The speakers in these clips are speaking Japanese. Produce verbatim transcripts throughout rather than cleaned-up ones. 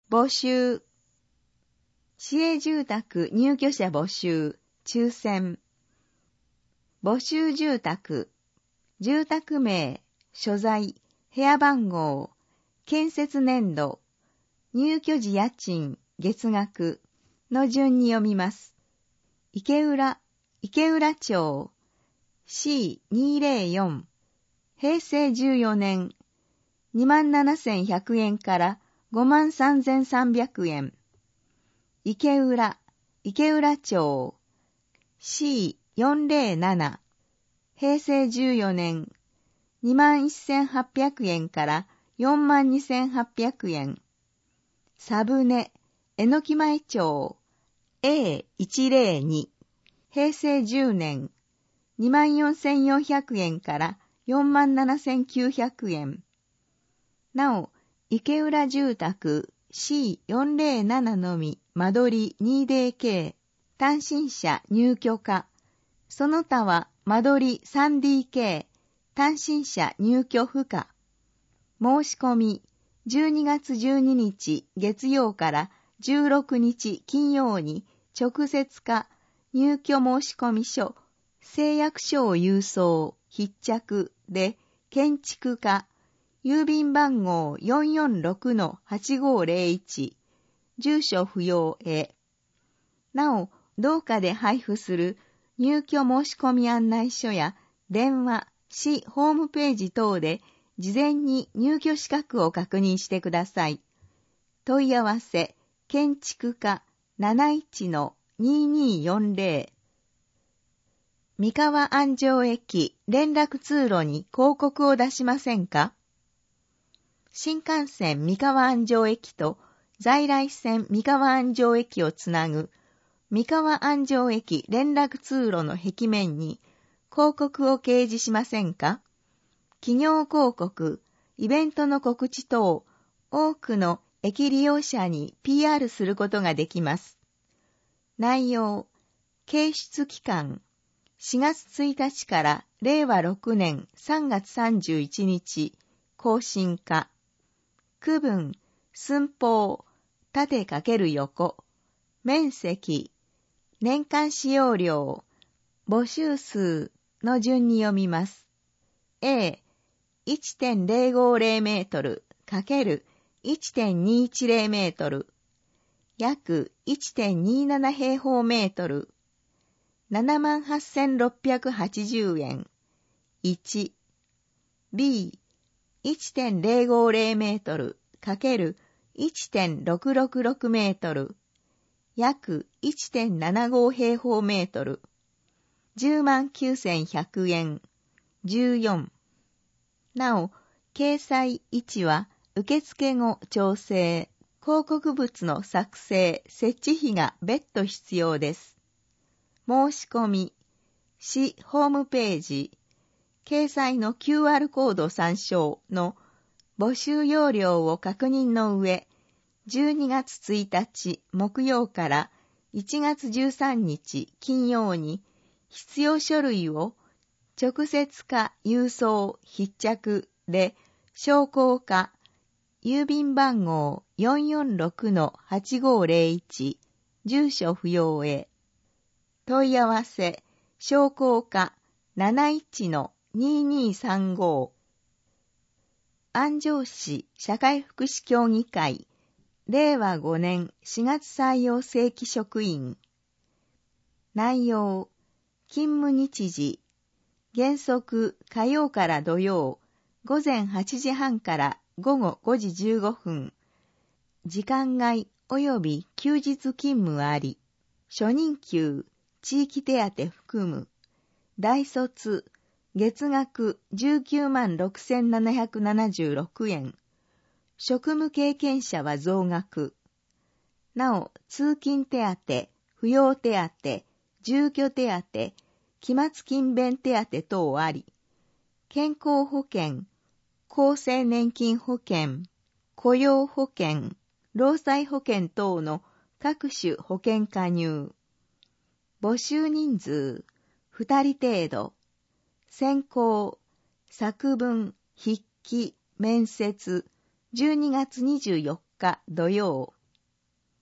募集。市営住宅入居者募集、抽選。募集住宅。住宅名、所在、部屋番号、建設年度、入居時家賃、月額の順に読みます。池浦、池浦町、シーにひゃくよん、平成じゅうよねん、にまんななせんひゃくえんからごまんさんぜんさんびゃくえん。池浦、池浦町、シーよんひゃくなな、平成じゅうよねん、にまんせんはっぴゃくえんからよんまんにせんはっぴゃくえん。サブネ、えのき前町、エーひゃくに、平成じゅうねん、にまんよんせんよんひゃくえんからよんまんななせんきゅうひゃくえん。なお、池浦住宅 シーよんひゃくなな のみ間取り ツーディーケー、単身者入居可。その他は間取り スリーディーケー、単身者入居不可。申し込み、じゅうにがつじゅうににち月曜からじゅうろくにち金曜に直接か入居申込書、誓約書を郵送、必着で建築家、郵便番号 よんよんろくのはちごーぜろいち、住所不要へ。なお、同課で配布する入居申込案内書や電話、市ホームページ等で事前に入居資格を確認してください。問い合わせ、建築課 なないちのにーにーよんぜろ。三河安城駅連絡通路に広告を出しませんか？新幹線三河安城駅と在来線三河安城駅をつなぐ三河安城駅連絡通路の壁面に広告を掲示しませんか？企業広告、イベントの告知等、多くの駅利用者に ピーアール することができます。内容、掲出期間、しがつついたちかられいわろくねんさんがつさんじゅういちにち、更新化。区分、寸法、縦×横、面積、年間使用量、募集数の順に読みます。A、いってんぜろごぜろ メートル ×いってんにひゃくじゅうメートル、約 いってんになな 平方メートル、ななまんはっせんろっぴゃくはちじゅうえん。いち、B、いってんぜろごぜろ メートル ×いってんろくろくろく メートル、約 いってんななご 平方メートル、じゅうまんきゅうせんひゃくえん。じゅうよん。なお、掲載位置は受付後調整、広告物の作成、設置費が別途必要です。申し込み、市ホームページ、掲載の キューアール コード参照の募集要領を確認の上、じゅうにがつついたち木曜からいちがつじゅうさんにち金曜に必要書類を直接か郵送必着で商工課郵便番号 よんよんろくのはちごーぜろいち 住所不要へ。問い合わせ商工課 なないちのにーにーさんご。安城市社会福祉協議会れいわごねんしがつ採用正規職員。内容、勤務日時、原則火曜から土曜、ごぜんはちじはんからごごごじじゅうごふん。時間外及び休日勤務あり。初任給、地域手当含む。大卒、月額じゅうきゅうまんろくせんななひゃくななじゅうろくえん。職務経験者は増額。なお、通勤手当、扶養手当、住居手当、期末勤勉手当等あり、健康保険、厚生年金保険、雇用保険、労災保険等の各種保険加入。募集人数、二人程度。選考、作文、筆記、面接、じゅうにがつにじゅうよっか土曜。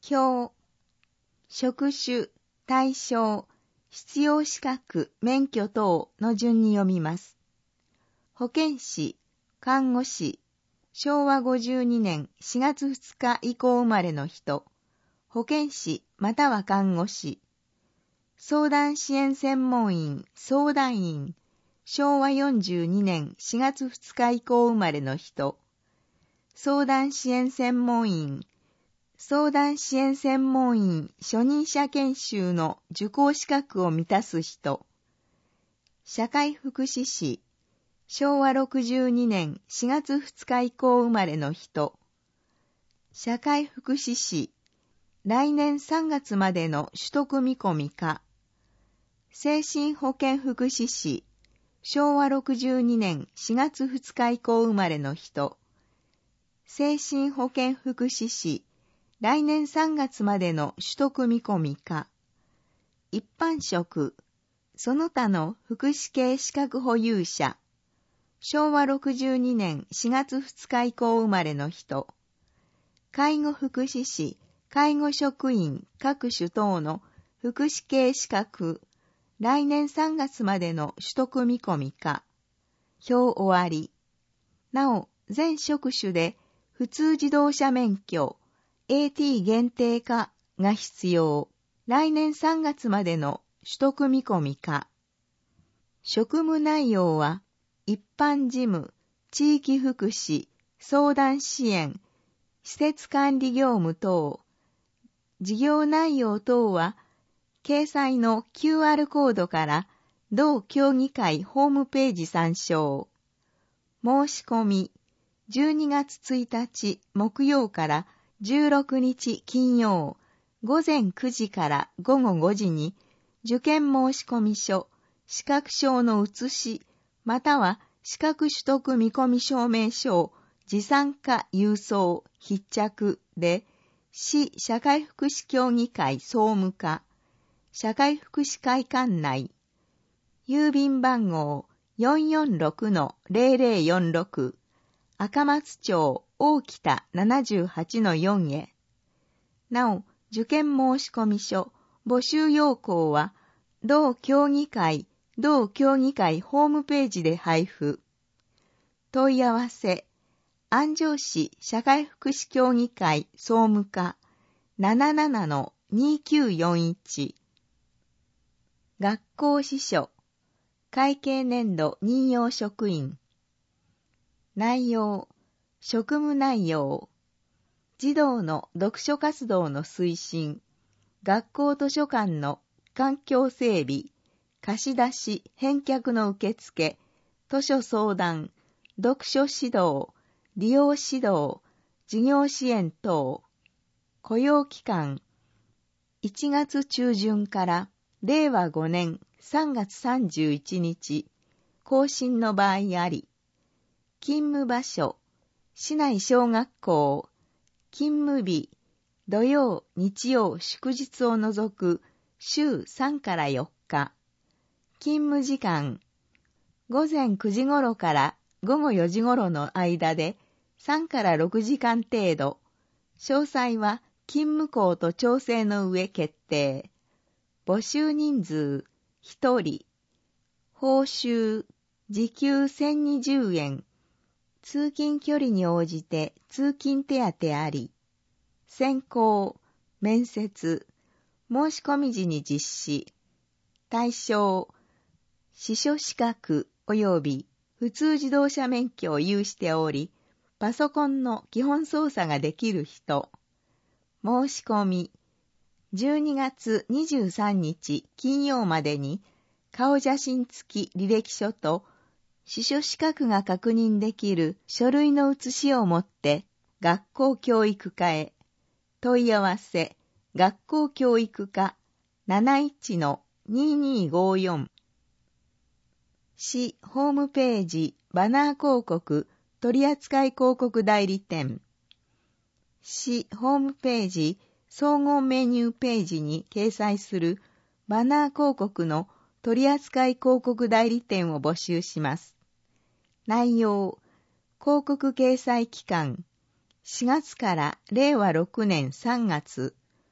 表、職種、対象、必要資格、免許等の順に読みます。保健師、看護師、しょうわごじゅうにねんしがつふつか以降生まれの人、保健師または看護師、相談支援専門員、相談員、しょうわよんじゅうにねんしがつふつか以降生まれの人、相談支援専門員、相談支援専門員初任者研修の受講資格を満たす人、社会福祉士、しょうわろくじゅうにねんしがつふつか以降生まれの人、社会福祉士、来年さんがつまでの取得見込みか、精神保健福祉士、しょうわろくじゅうにねんしがつふつか以降生まれの人、精神保健福祉士、来年さんがつまでの取得見込みか、一般職、その他の福祉系資格保有者、しょうわろくじゅうにねんしがつふつか以降生まれの人、介護福祉士、介護職員各種等の福祉系資格、来年さんがつまでの取得見込みか、表終わり。なお、全職種で普通自動車免許、エーティー 限定化が必要。来年さんがつまでの取得見込みか。職務内容は、一般事務、地域福祉、相談支援、施設管理業務等、事業内容等は、掲載の キューアール コードから同協議会ホームページ参照。申し込み、じゅうにがつついたち木曜からじゅうろくにち金曜、午前くじから午後ごじに、受験申込書、資格証の写し、または資格取得見込証明書を持参か郵送、必着で、市社会福祉協議会総務課、社会福祉会館内、郵便番号 よんよんろくのゼロゼロよんろく、赤松町大北 ななじゅうはちのよん へ。なお、受験申込書、募集要項は、同協議会、同協議会ホームページで配布。問い合わせ、安城市社会福祉協議会総務課 ななななのにきゅうよんいち。学校司書、会計年度任用職員。内容、職務内容、児童の読書活動の推進、学校図書館の環境整備、貸し出し、返却の受付、図書相談、読書指導、利用指導、事業支援等、雇用期間、いちがつちゅうじゅんかられいわごねんさんがつさんじゅういちにち、更新の場合あり、勤務場所、市内小学校、勤務日、土曜、日曜、祝日を除く週さんからよっか、勤務時間、ごぜんくじ頃からごごよじ頃の間でさんからろくじかん程度、詳細は勤務校と調整の上決定。募集人数ひとり、報酬時給せんにじゅうえん、通勤距離に応じて通勤手当あり、選考、面接、申し込み時に実施、対象、司書資格及び普通自動車免許を有しており、パソコンの基本操作ができる人、申し込み、じゅうにがつにじゅうさんにち金曜までに顔写真付き履歴書と司書資格が確認できる書類の写しを持って学校教育課へ。問い合わせ、学校教育課 なないちのににーごーよん。市ホームページバナー広告取扱広告代理店。市ホームページ総合メニューページに掲載するバナー広告の取扱広告代理店を募集します。内容、広告掲載期間、しがつかられいわろくねんさんがつ、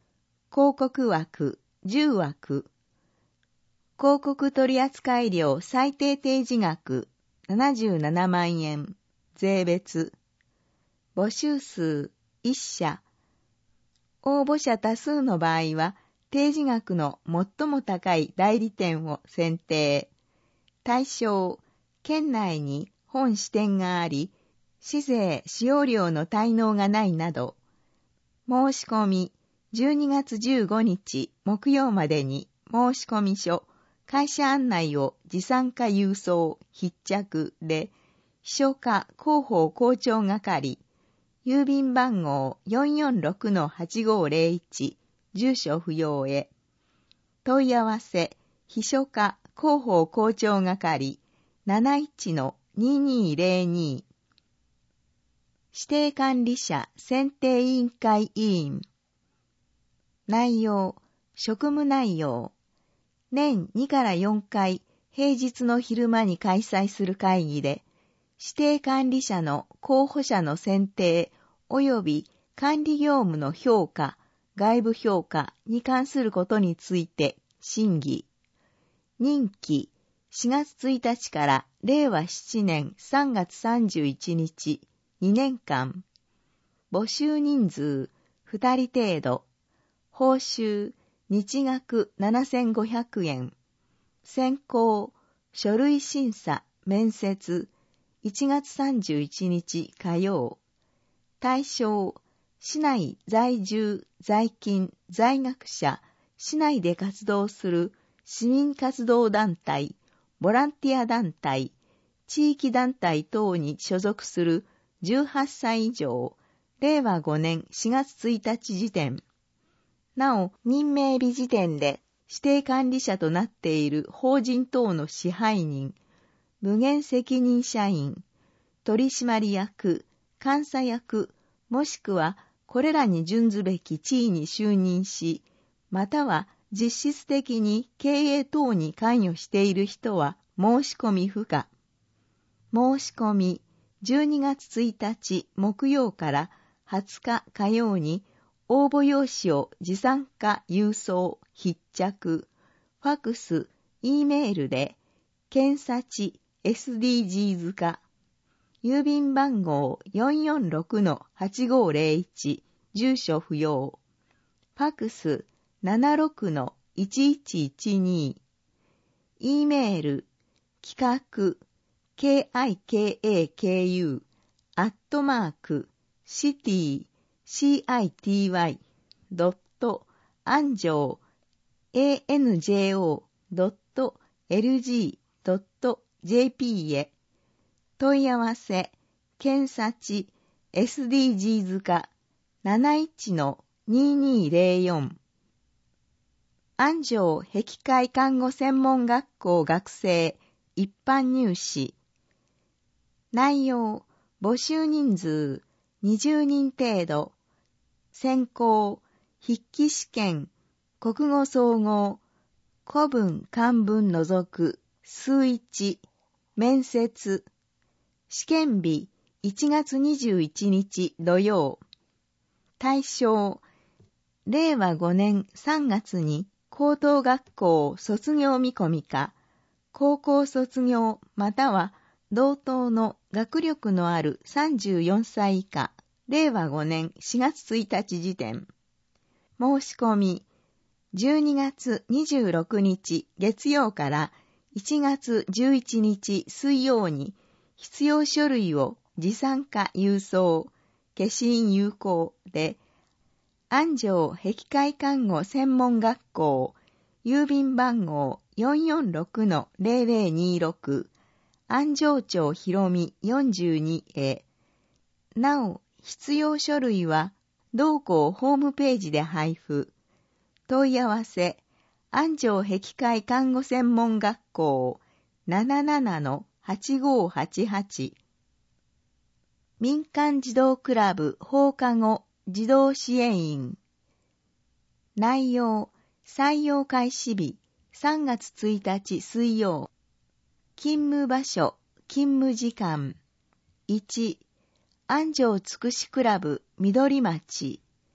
広告枠じゅうわく、広告取扱料最低提示額ななじゅうななまんえん、税別。募集数いっしゃ。応募者多数の場合は、提示額の最も高い代理店を選定。対象、県内に本支店があり、市税使用料の滞納がないなど、申し込みじゅうにがつじゅうごにち木曜までに申し込み書、会社案内を持参か郵送、必着で、秘書課広報広聴係、郵便番号 よんよんろくのはちごーぜろいち、住所不要へ。問い合わせ、秘書課広報広聴係 なないちのにーにーぜろに。指定管理者選定委員会委員。内容、職務内容。年にからよんかい平日の昼間に開催する会議で、指定管理者の候補者の選定及び管理業務の評価、外部評価に関することについて審議。任期しがつついたちかられいわしちねんさんがつさんじゅういちにちにねんかん。募集人数ふたり程度。報酬日額ななせんごひゃくえん。選考、書類審査、面接、いちがつさんじゅういちにち火曜。対象、市内在住、在勤、在学者、市内で活動する市民活動団体、ボランティア団体、地域団体等に所属するじゅうはっさい以上、れいわごねんしがつついたち時点。なお、任命日時点で指定管理者となっている法人等の支配人、無限責任社員、取締役、監査役、もしくはこれらに準ずべき地位に就任し、または実質的に経営等に関与している人は申し込み不可。申し込みじゅうにがつついたち木曜からはつか火曜に応募用紙を持参か郵送、必着、ファクス、E メールで、検査地 エスディージーズ 化、郵便番号 よんよんろくのはちごーぜろいち、住所不要、ファクス ななろくのいちいちいちに、E メール、企画、kikaku、アットマーク、シティ、city、ドット、安城、anjo、ドット、lg、ドット、jp へ。問い合わせ、検査地、エスディージーズ 課、なないちのにーにーぜろよん。安城碧海看護専門学校学生、一般入試。内容、募集人数、にじゅうにん程度。選考、筆記試験、国語総合、古文漢文除く、数一、面接。試験日、いちがつにじゅういちにち土曜。対象、れいわごねんさんがつに高等学校卒業見込みか、高校卒業または同等の学力のあるさんじゅうよんさい以下、れいわごねんしがつついたち時点。申し込み、じゅうにがつにじゅうろくにち月曜からいちがつじゅういちにち水曜に必要書類を持参か郵送、消印有効で、安城碧海看護専門学校、郵便番号 よんよんろくのぜろぜろにろく、安城町ひろみよんじゅうにへ。なお、必要書類は、同校ホームページで配布。問い合わせ、安城碧海看護専門学校 ななななのはちごーはちはち。民間児童クラブ放課後児童支援員。内容、採用開始日さんがつついたち水曜。勤務場所、勤務時間。いち、安城つくしクラブ緑町。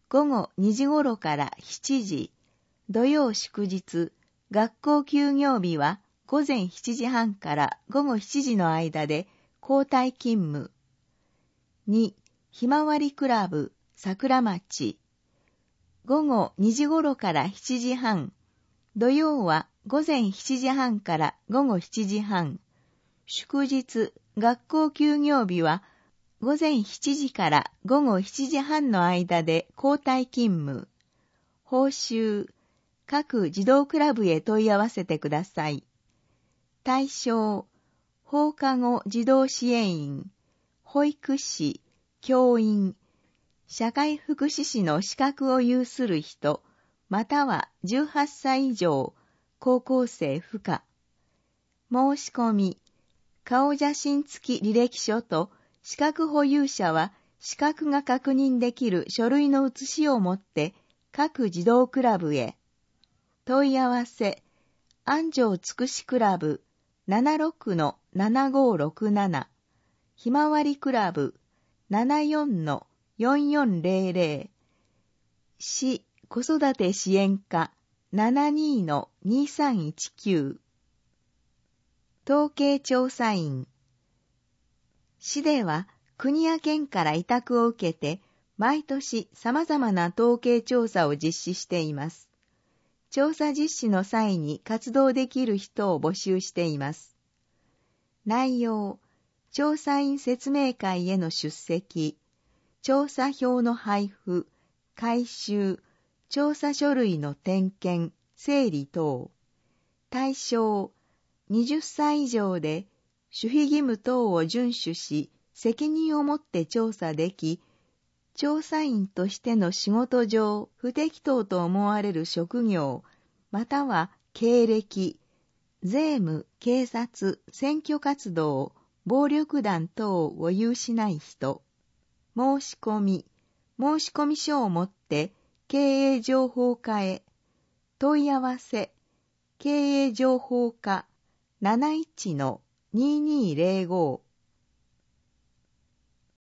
午後にじ頃からしちじ、土曜祝日、学校休業日は午前しちじはんから午後しちじの間で交代勤務。に、ひまわりクラブ、桜町。午後にじ頃からしちじはん、土曜は午前しちじはんから午後しちじはん、祝日、学校休業日は午前しちじから午後しちじはんの間で交代勤務。報酬、各児童クラブへ問い合わせてください。対象、放課後児童支援員、保育士、教員、社会福祉士の資格を有する人、またはじゅうはっさい以上、高校生不可。申し込み、顔写真付き履歴書と資格保有者は資格が確認できる書類の写しを持って各児童クラブへ。問い合わせ、安城つくしクラブ ななろくのななごろくなな、ひまわりクラブ ななよんのよんよんぜろぜろ、市子育て支援課 ななにのにさんいちきゅう。統計調査員。市では国や県から委託を受けて毎年様々な統計調査を実施しています。調査実施の際に活動できる人を募集しています。内容、調査員説明会への出席、調査票の配布、回収、調査書類の点検、整理等。対象、はたち以上で守秘義務等を遵守し、責任を持って調査でき、調査員としての仕事上不適当と思われる職業、または経歴、税務、警察、選挙活動、暴力団等を有しない人。申し込み、申込書を持って経営情報課へ。問い合わせ、経営情報課 なないちのにーにーぜろご